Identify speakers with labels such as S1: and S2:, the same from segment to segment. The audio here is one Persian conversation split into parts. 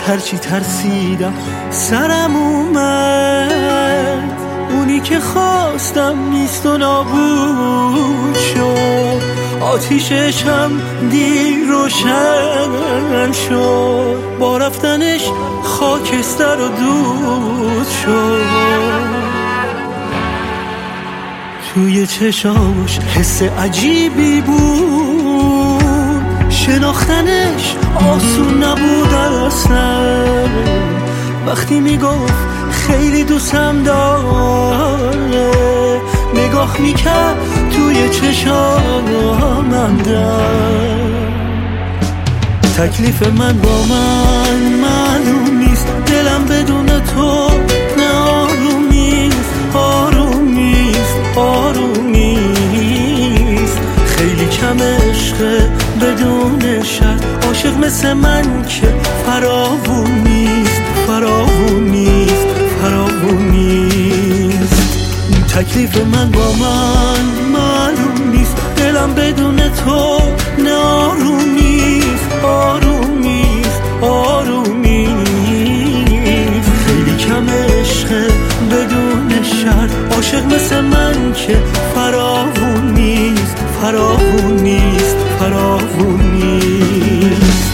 S1: هرچی ترسیدم سرم اومد، اونی که خواستم نیست و نابود شد، آتیشش هم دیر روشن شد، با رفتنش خاکستر و دود شد. توی چشاش حس عجیبی بود، شناختنش آسون نبود اصلا، وقتی میگفت خیلی دوستم داره، نگاه میکرد توی چشامم در. تکلیف من با من معلوم نیست، دلم بدون تو نه آروم نیست، آروم نیست، آروم نیست. خیلی کم عشقه بدون شرط، عاشق مثل من که فراوون نیست، فراوون نیست، فراوون نیست. تکلیف من با من معلوم نیست، دلم بدون تو نه آروم نیست، آروم نیست، آروم نیست. خیلی کم عشقه بدون شرط، عاشق مثل من که فراوون نیست، فراوون نیست، فراوون نیست.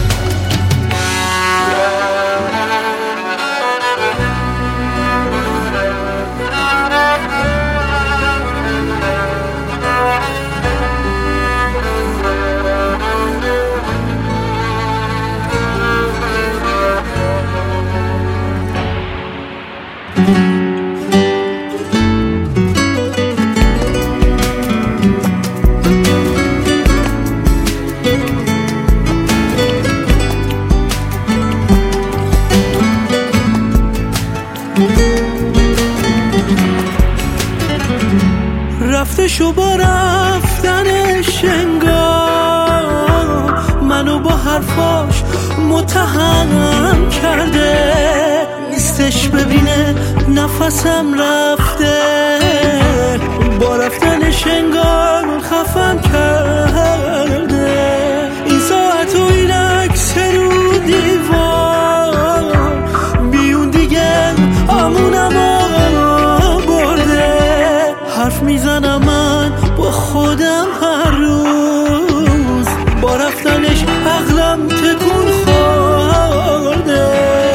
S1: رفتش و با رفتنش انگار منو با حرفاش متهم کرده، نیستش ببینه نفسم رفته، با رفتنش انگار خفم کرده. این ساعت و این عکس رو دیوار بیون دیگه امونم برده، حرف میزنم من با خودم هر روز، با رفتنش عقلم تکون خورده.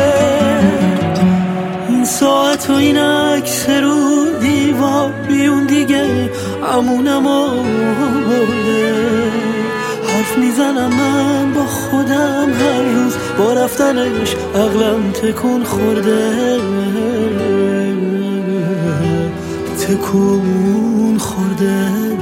S1: این ساعت و این عکس رو دیوار بیون دیگه امونم برده، حرف میزنم من با خودم هر روز، با رفتنش عقلم تکون خورده، تکون خورده.